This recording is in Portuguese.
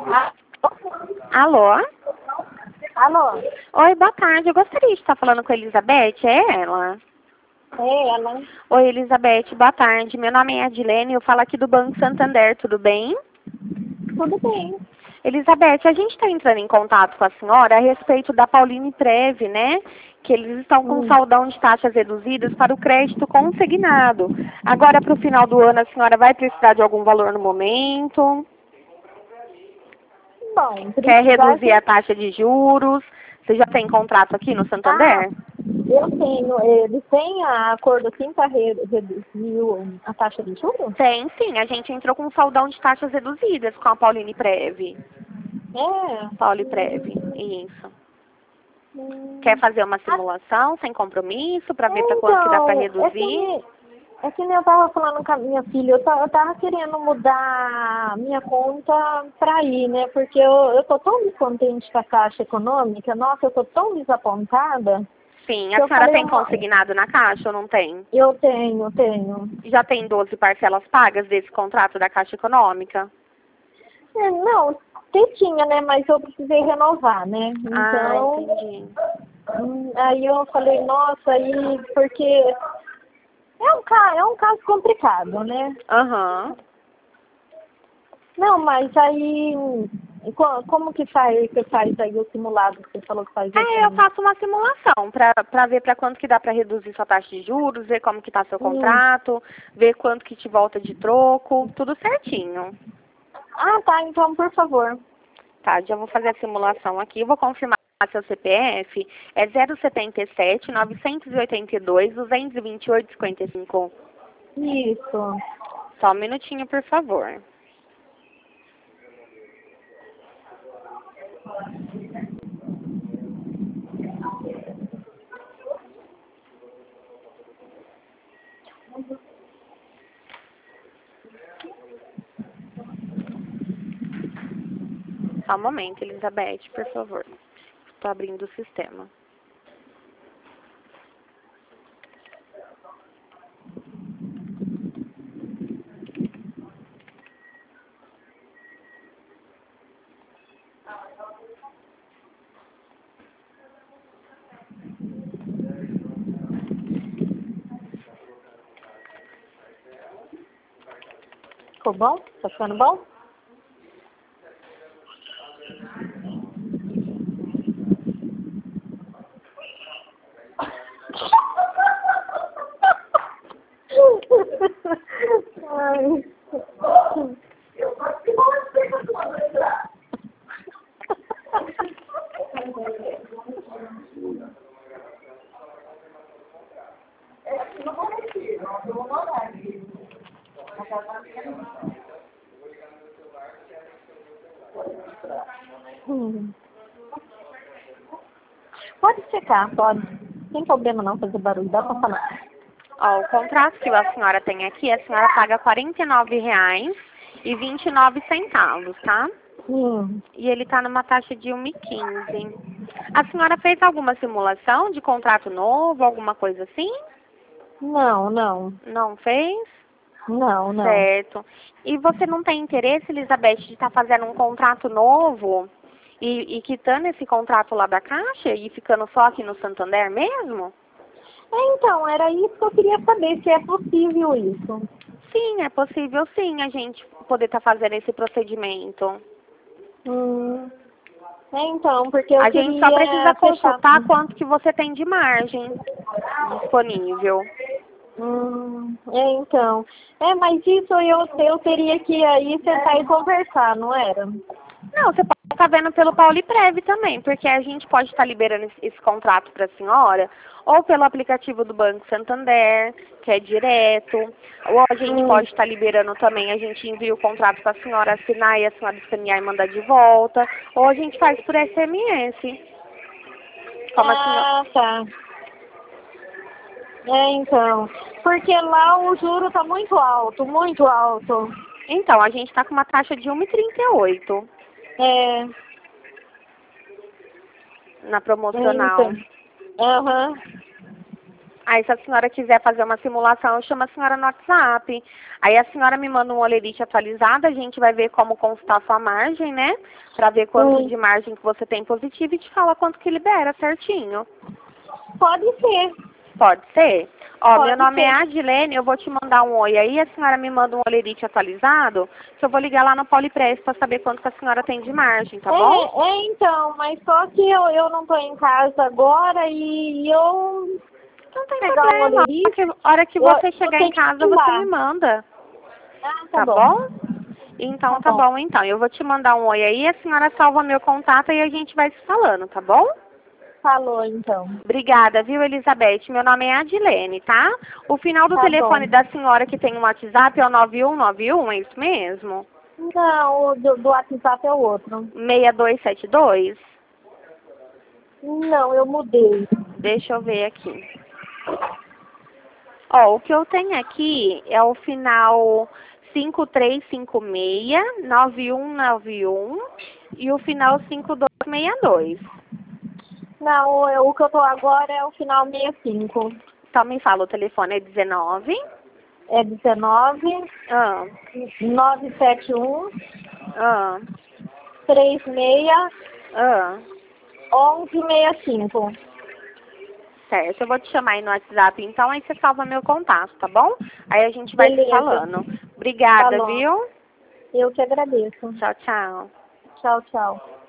Ah, Alô? alô? Oi, boa tarde. Eu gostaria de estar falando com a Elizabeth, é ela? É ela? Oi, Elizabeth, boa tarde. Meu nome é Adilene, eu falo aqui do Banco Santander, tudo bem? Tudo bem. Elizabeth, a gente está entrando em contato com a senhora a respeito da Pauline Prev, né? Que eles estão com saldão de taxas reduzidas para o crédito consignado. Agora, para o final do ano, a senhora vai precisar de algum valor no momento? Bom, Quer precisar reduzir de... a taxa de juros? Você já tem contrato aqui no Ah, Santander? eu tenho. Eles têm acordo assim para reduzir a taxa de juros? Tem, sim. A gente entrou com um saldão de taxas reduzidas com a Pauline Prev. É. Pauli Prev, isso. Quer Hum. fazer uma Ah, simulação sem compromisso para ver para quanto que dá para então, reduzir? é que nem eu tava falando com a minha filha, eu tava querendo mudar minha conta pra ir, né? Porque eu tô tão descontente com a Caixa Econômica, nossa, eu tô tão desapontada, Sim. que A eu senhora falei, tem consignado na Caixa ou não tem? eu tenho. Já tem 12 parcelas pagas desse contrato da Caixa Econômica? É, não, até tinha, né? Mas eu precisei renovar, né? Ah, Então, entendi. aí eu falei, nossa, aí, porque é um caso complicado, né? Aham. Não, mas aí, como que faz aí o simulado que você falou que faz É, eu assim? faço uma simulação para ver para quanto que dá para reduzir sua taxa de juros, ver como que tá seu Hum. contrato, ver quanto que te volta de troco, tudo certinho. Ah, tá, então, por favor. Tá, já vou fazer a simulação aqui, vou confirmar seu CPF, é 077 982 228 55. Isso. Só um minutinho, por favor. Só um momento, Elizabeth, por favor. Estou abrindo o sistema. Ficou bom? Tá ficando bom? Ai. Hum. Pode secar, pode. Não tem problema não fazer barulho, dá pra falar. Ó, o contrato que a senhora tem aqui, a senhora paga R$ 49,29, tá? E ele está numa taxa de 1,15. A senhora fez alguma simulação de contrato novo, alguma coisa assim? Não, não. Não fez? Não, não. Certo. E você não tem interesse, Elizabeth, de estar fazendo um contrato novo e quitando esse contrato lá da Caixa e ficando só aqui no Santander mesmo? Então, era isso que eu queria saber, se é possível isso. Sim, é possível sim a gente poder estar fazendo esse procedimento. Hum. Então, porque eu A gente só precisa queria fechar. consultar quanto que você tem de margem disponível. Então. Mas isso eu teria que aí sentar e conversar, não era? Não, você pode estar vendo pelo Pauliprev também, porque a gente pode estar liberando esse contrato para a senhora, ou pelo aplicativo do Banco Santander, que é direto, ou a gente pode estar liberando também, a gente envia o contrato para a senhora assinar e a senhora escanear e mandar de volta, ou a gente faz por SMS. Como a senhora... Ah, tá. Então. Porque lá o juro tá muito alto, muito alto. Então, a gente está com uma taxa de 1,38 É. na promocional. Então. Aham. Aí, se a senhora quiser fazer uma simulação, eu chamo a senhora no WhatsApp. Aí, a senhora me manda um olerite atualizado, a gente vai ver como constar a sua margem, né? Pra ver quanto de margem que você tem positivo e te fala quanto que libera certinho. Pode ser. Pode ser? Ó, Pode meu nome ser. é Adilene, eu vou te mandar um oi aí, a senhora me manda um olerite atualizado, que eu vou ligar lá no Polipress pra saber quanto que a senhora tem de margem, tá bom? Então, mas só que eu não tô em casa agora e eu Não tem pegar um problema. olerite, A hora que você eu chegar em tenho que casa, ir você lá. me manda. Ah, tá Tá bom. bom? Então, Tá tá bom. bom, então. Eu vou te mandar um oi aí, a senhora salva meu contato e a gente vai se falando, tá bom? Falou, então. Obrigada, viu, Elizabeth? Meu nome é Adilene, tá? O final do Tá telefone bom. da senhora que tem um WhatsApp é o 9191, é isso mesmo? Não, o do WhatsApp é o outro. 6272? Não, eu mudei. Deixa eu ver aqui. Ó, o que eu tenho aqui é o final 5356, 9191 e o final 5262. Não, o que eu tô agora é o final 65. Então me fala, o telefone é 19. É 19 Ah, 971 ah, 36 ah. 1165. Certo, eu vou te chamar aí no WhatsApp, então aí você salva meu contato, tá bom? Aí a gente vai se Beleza. falando. Obrigada, Falou. viu? Eu que agradeço. Tchau, tchau. Tchau, tchau.